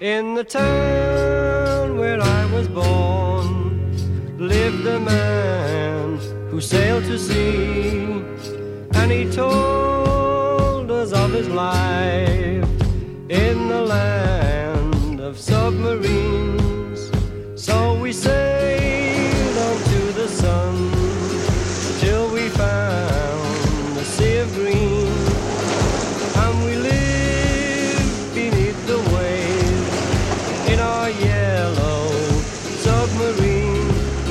In the town where I was born lived a man who sailed to sea, and he told us of his life in the land of submarines. So we sailed on to the sun till we found the sea of green, and we lived beneath the waves in our yellow submarine.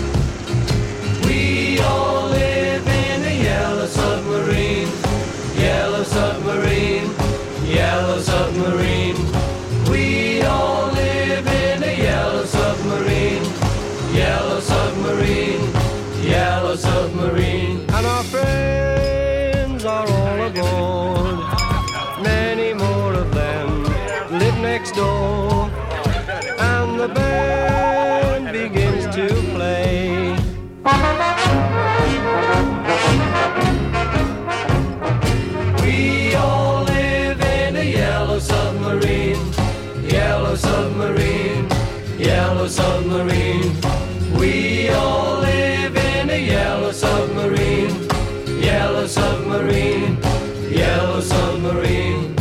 We all live in a yellow submarine, yellow submarine, yellow submarine. We all live in a yellow submarine, yellow submarine, yellow submarine. And our friends are all aboard, many more of them live next door, and the band begins to play. We all live in a yellow submarine, yellow submarine, yellow submarine. We all live in a yellow submarine, yellow submarine, yellow submarine.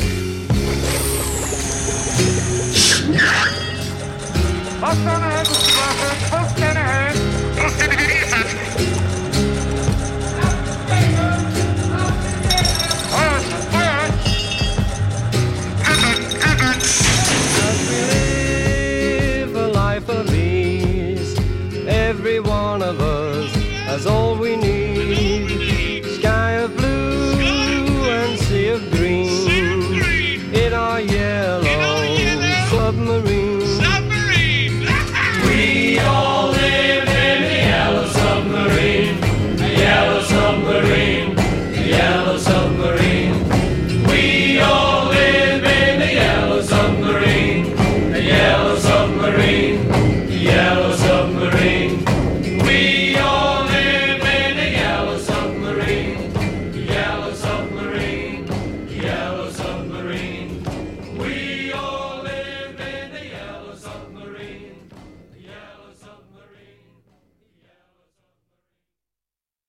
Every one of us has all we need. Sky of blue and sea of green in our yellow submarine.